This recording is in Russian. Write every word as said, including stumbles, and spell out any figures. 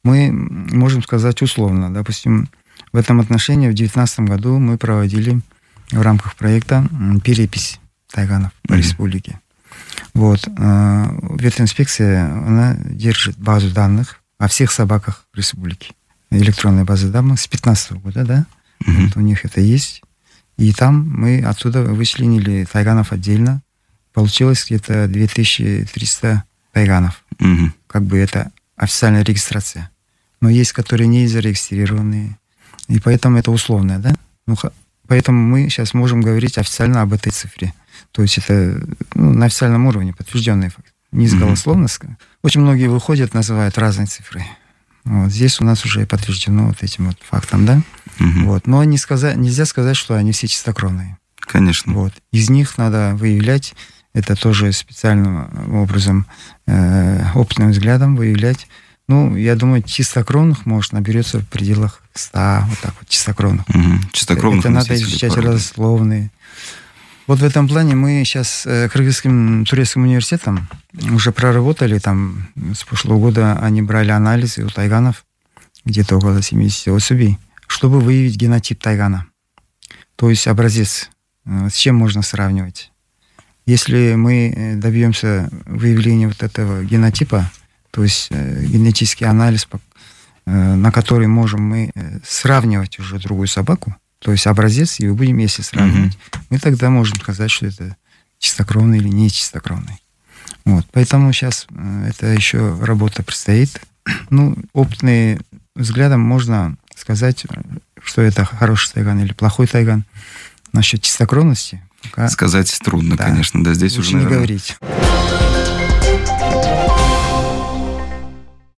мы можем сказать условно. Допустим, в этом отношении в две тысячи девятнадцатом году мы проводили в рамках проекта перепись тайганов по mm-hmm. республике. Вот. Ветинспекция, она держит базу данных о всех собаках республики. Электронная база данных с две тысячи пятнадцатого года, да? Mm-hmm. Вот у них это есть. И там мы оттуда вычленили тайганов отдельно. Получилось где-то две тысячи триста тайганов. Mm-hmm. Как бы это официальная регистрация. Но есть, которые не зарегистрированные. И поэтому это условное, да? Ну, поэтому мы сейчас можем говорить официально об этой цифре. То есть это ну, на официальном уровне подтвержденный факт. Не с голословно. Mm-hmm. Очень многие выходят, называют разные цифры. Вот. Здесь у нас уже подтверждено вот этим вот фактом, да? Mm-hmm. Вот. Но не сказать, нельзя сказать, что они все чистокровные. Конечно. Вот. Из них надо выявлять, это тоже специальным образом, э, опытным взглядом выявлять. Ну, я думаю, чистокровных, может, наберется в пределах ста, вот так вот, чистокровных. Mm-hmm. Чистокровных это надо изучать родословные. Вот в этом плане мы сейчас э, Кыргызским турецким университетом уже проработали, там с прошлого года они брали анализы у тайганов, где-то около семьдесят особей, чтобы выявить генотип тайгана. То есть образец, э, с чем можно сравнивать. Если мы добьемся выявления вот этого генотипа, то есть э, генетический анализ, э, на который можем мы э, сравнивать уже другую собаку, то есть образец, и мы будем, если сравнивать, mm-hmm. мы тогда можем сказать, что это чистокровный или не чистокровный. Вот. Поэтому сейчас это еще работа предстоит. Ну, опытным взглядом можно сказать, что это хороший тайган или плохой тайган. Насчет чистокровности пока... Сказать трудно, да, конечно. Да, здесь лучше уже, наверное... не говорить.